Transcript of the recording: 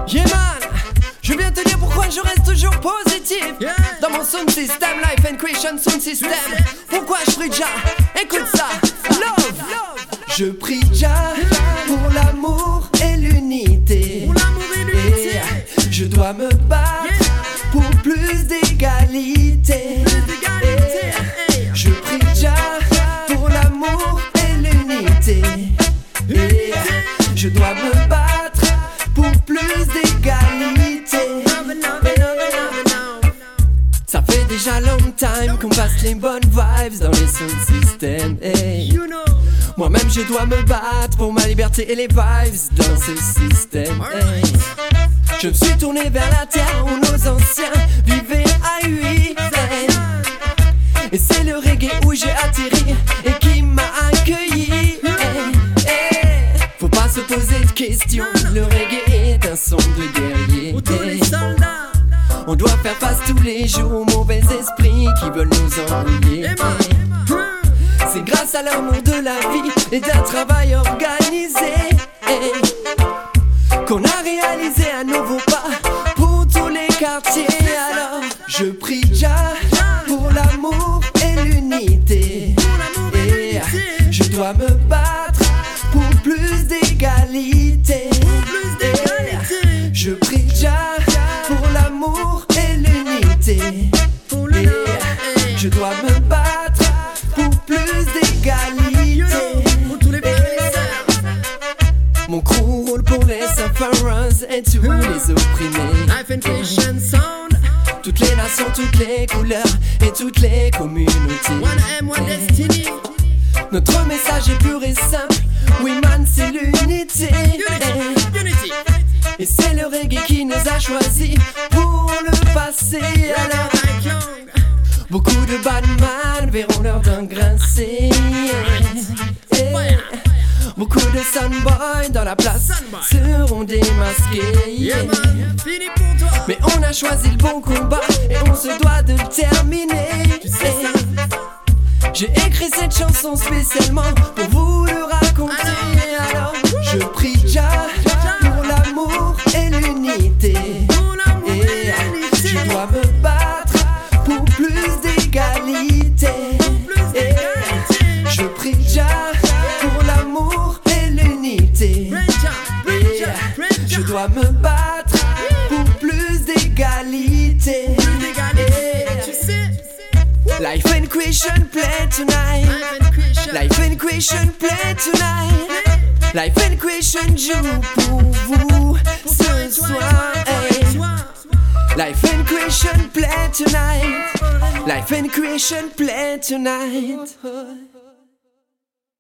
Yeah man, je viens te dire pourquoi je reste toujours positif. Dans mon sound system, life and creation sound system. Pourquoi je prie Jah, écoute ça, love. Je prie Jah pour l'amour et l'unité. Et je dois me battre pour plus d'égalité. Je prie Jah pour l'amour et l'unité. Et je dois me battre pour plus d'égalité. Ça fait déjà long time qu'on passe les bonnes vibes dans les sound systems. Moi-même je dois me battre pour ma liberté et les vibes dans ce système. Je me suis tourné vers la terre où nos anciens vivaient à UI. Et c'est le reggae où j'ai atterri et qui m'a accueilli. Faut pas se poser de questions, le reggae est un son de guerrier. Pour tous les soldats, on doit faire face tous les jours aux mauvais esprits qui veulent nous embrouiller. C'est grâce à l'amour de la vie et d'un travail organisé qu'on a réalisé un nouveau pas pour tous les quartiers. Alors je prie Jah pour l'amour et l'unité. Et je dois me battre pour plus d'égalité. Je prie Jah pour l'amour et l'unité. Et je dois me battre pour plus d'égalité. Mon crew roule pour les sufferers et tous les opprimés. Life and creation sound, toutes les nations, toutes les couleurs et toutes les communautés. one aim, one destiny. Notre message est pur et simple. Oui man, c'est l'unité. Unity. Et c'est le reggae qui nous a choisis pour le passé. Alors beaucoup de bad man verront l'heure d'un grincer. Beaucoup de sunboys dans la place seront démasqués. Fini pour toi. Mais on a choisi le bon combat et on se doit de le terminer. J'ai écrit cette chanson spécialement pour vous le raconter. Alors je prie Jah pour l'amour et l'unité. Et je dois me battre pour plus d'égalité. Et je prie Jah pour l'amour et l'unité. Et je dois me battre pour plus d'égalité. Life and creation play tonight. Life and creation play tonight. Life and creation joue pour vous ce soir. Life and creation play tonight. Life and creation play tonight.